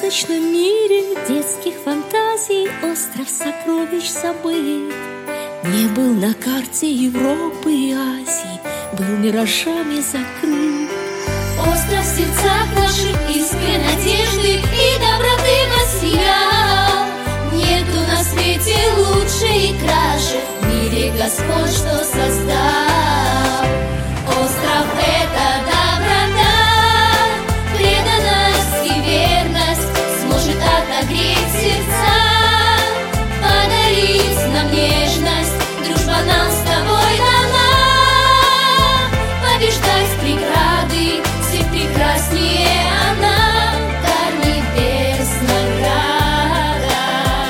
сказочном мире детских фантазий остров сокровищ забыт. Не был на карте Европы и Азии, был миражами закрыт. Остров в сердцах наших искры, надежды и доброты воссиял. Нету на свете лучше и краше в мире Господь, что создал. Остров — это доброта, преданность и верность сможет отогреть сердца, подарить нам нежность. Дружба нам с тобой дана, побеждать преграды, всех прекраснее она, дар небес, награда.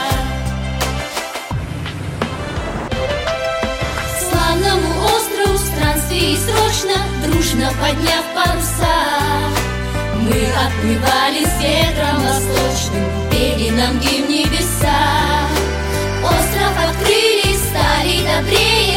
Славному острову в странстве и срочно, дружно подняв паруса, мы отплывали с ветром восточным, пели нам гимн небеса. Остров открыли, стали добрее,